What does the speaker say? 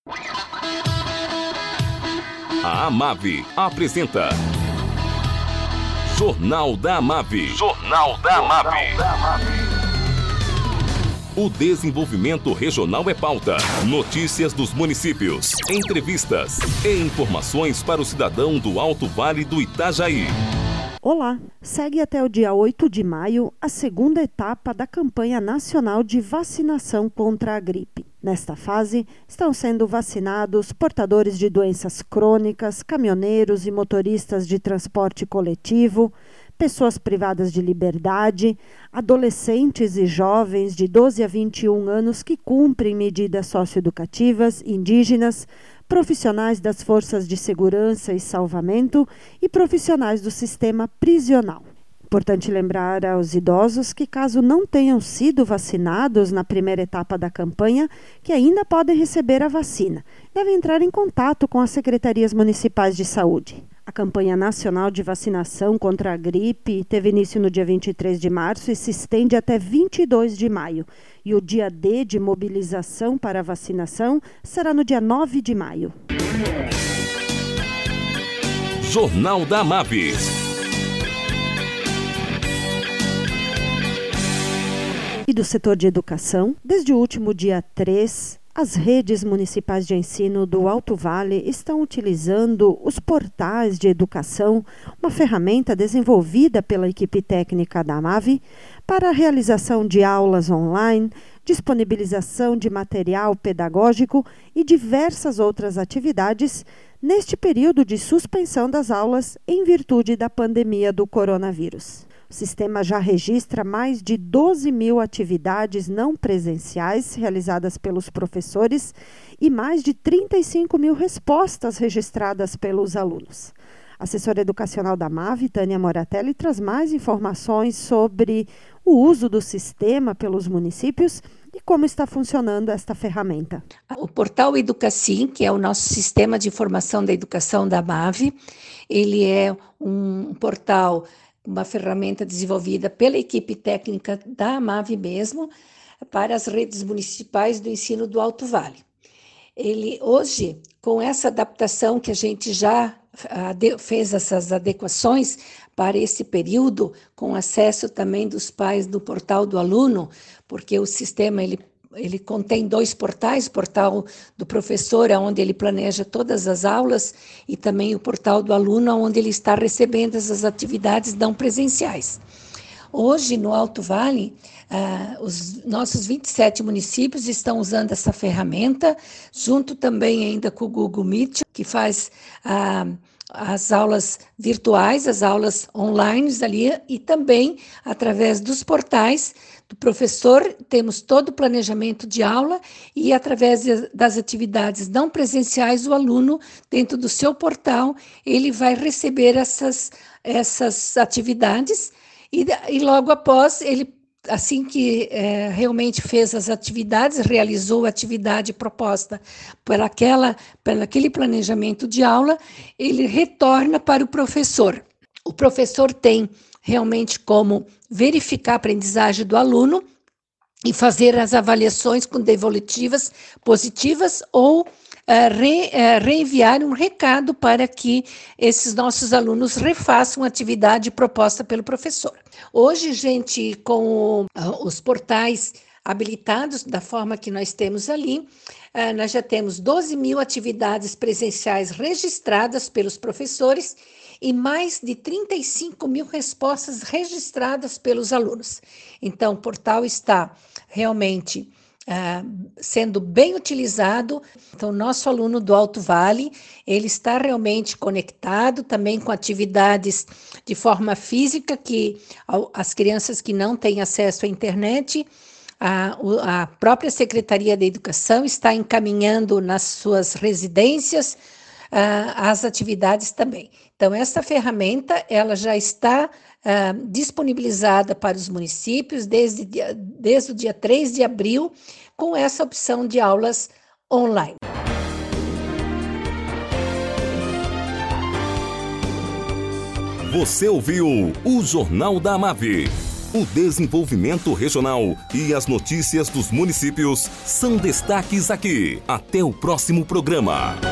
A Amave apresenta Jornal da Amave. Jornal da Amave. O desenvolvimento regional é pauta. Notícias dos municípios, entrevistas e informações para o cidadão do Alto Vale do Itajaí. Olá! Segue até o dia 8 de maio a segunda etapa da campanha nacional de vacinação contra a gripe. Nesta fase, estão sendo vacinados portadores de doenças crônicas, caminhoneiros e motoristas de transporte coletivo, pessoas privadas de liberdade, adolescentes e jovens de 12 a 21 anos que cumprem medidas socioeducativas, indígenas, profissionais das forças de segurança e salvamento e profissionais do sistema prisional. Importante lembrar aos idosos que, caso não tenham sido vacinados na primeira etapa da campanha, que ainda podem receber a vacina. Devem entrar em contato com as secretarias municipais de saúde. A campanha nacional de vacinação contra a gripe teve início no dia 23 de março e se estende até 22 de maio. E o dia D de mobilização para a vacinação será no dia 9 de maio. Jornal da Amave. E do setor de educação, desde o último dia 3, as redes municipais de ensino do Alto Vale estão utilizando os portais de educação, uma ferramenta desenvolvida pela equipe técnica da Amave para a realização de aulas online, disponibilização de material pedagógico e diversas outras atividades neste período de suspensão das aulas em virtude da pandemia do coronavírus. O sistema já registra mais de 12 mil atividades não presenciais realizadas pelos professores e mais de 35 mil respostas registradas pelos alunos. A assessora educacional da Amave, Tânia Moratelli, traz mais informações sobre o uso do sistema pelos municípios e como está funcionando esta ferramenta. O portal Educacim, que é o nosso sistema de informação da educação da Amave, ele é um portal, uma ferramenta desenvolvida pela equipe técnica da Amave mesmo, para as redes municipais do ensino do Alto Vale. Ele, hoje, com essa adaptação que a gente já fez essas adequações para esse período, com acesso também dos pais do portal do aluno, porque o sistema ele contém dois portais, o portal do professor, onde ele planeja todas as aulas, e também o portal do aluno, onde ele está recebendo essas atividades não presenciais. Hoje, no Alto Vale, os nossos 27 municípios estão usando essa ferramenta, junto também ainda com o Google Meet, que faz as aulas virtuais, as aulas online ali, e também através dos portais do professor, temos todo o planejamento de aula e através das atividades não presenciais, o aluno, dentro do seu portal, ele vai receber essas atividades e logo após, ele, assim que realmente fez as atividades, realizou a atividade proposta por aquele planejamento de aula, ele retorna para o professor. O professor tem realmente como verificar a aprendizagem do aluno e fazer as avaliações com devolutivas positivas ou reenviar um recado para que esses nossos alunos refaçam a atividade proposta pelo professor. Hoje, gente, com os portais habilitados da forma que nós temos ali, nós já temos 12 mil atividades presenciais registradas pelos professores e mais de 35 mil respostas registradas pelos alunos. Então, o portal está realmente sendo bem utilizado. Então, o nosso aluno do Alto Vale, ele está realmente conectado também com atividades de forma física, que as crianças que não têm acesso à internet, a própria Secretaria da Educação está encaminhando nas suas residências as atividades também. Então, essa ferramenta ela já está disponibilizada para os municípios desde o dia 3 de abril, com essa opção de aulas online. Você ouviu o Jornal da Amave. O desenvolvimento regional e as notícias dos municípios são destaques aqui. Até o próximo programa.